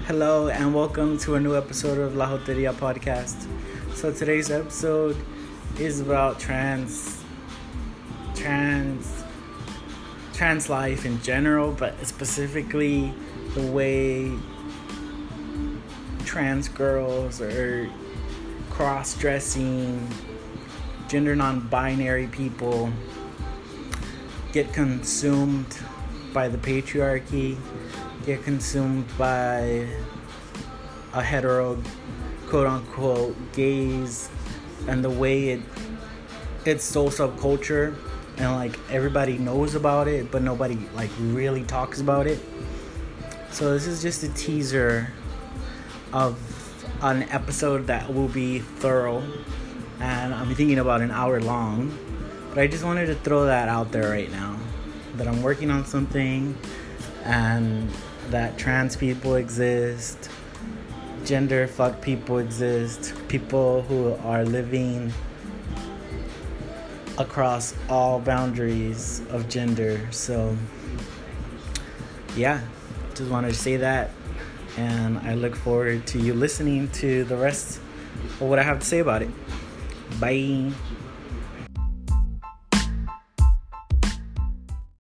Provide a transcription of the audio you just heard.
Hello and welcome to a new episode of La Joteria podcast. So today's episode is about trans life in general, but specifically the way trans girls or cross-dressing, gender non-binary people get consumed by the patriarchy, get consumed by a hetero quote-unquote gaze, and the way it's so subculture, and like everybody knows about it but nobody like really talks about it. So this is just a teaser of an episode that will be thorough, and I'm thinking about an hour long, but I just wanted to throw that out there right now, that I'm working on something and that trans people exist, gender fuck people exist, people who are living across all boundaries of gender. So yeah, just wanted to say that, and I look forward to you listening to the rest of what I have to say about it. Bye.